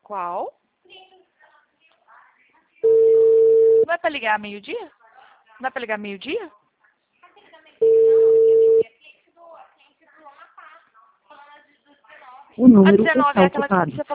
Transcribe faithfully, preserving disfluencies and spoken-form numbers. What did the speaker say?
Qual? Não é pra ligar meio-dia? Não é pra ligar meio-dia? O número A dezenove está é aquela que ocupado. você falou.